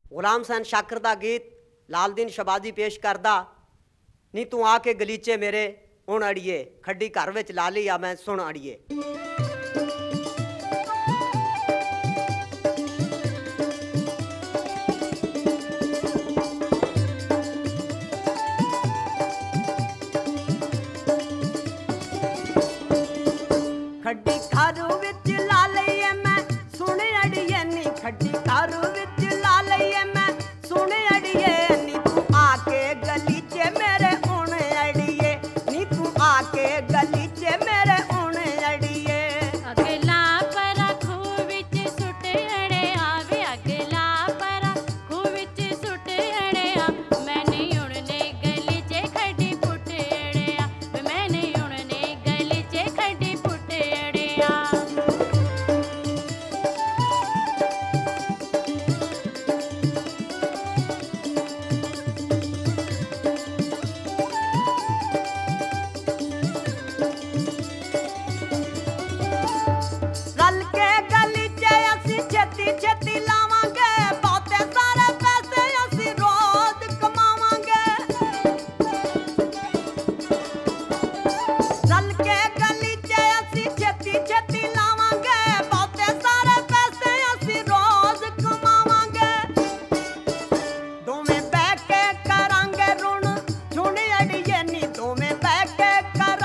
ਗੁਲਾਮ ਹੁਸੈਨ ਸ਼ਾਕਰ ਦਾ ਗੀਤ ਲਾਲਦੀਨ ਸ਼ਬਾਦੀ ਪੇਸ਼ ਕਰਦਾ। ਨੀ ਤੂੰ ਆ ਕੇ ਗਲੀਚੇ ਮੇਰੇ ਹੁਣ ਅੜੀਏ, ਖੱਡੀ ਘਰ ਵਿੱਚ ਲਾ ਲਈ ਆ ਮੈਂ ਸੁਣ ਅੜੀਏ। ਖੱਡੀ ਘਰ ਵਿੱਚ ਲਾ ਲਈ ਐ ਮੈਂ ਸੁਣ ਅੜੀਏ ਨੀ, ਖੱਡੀ ਘਰ ਵਿੱਚ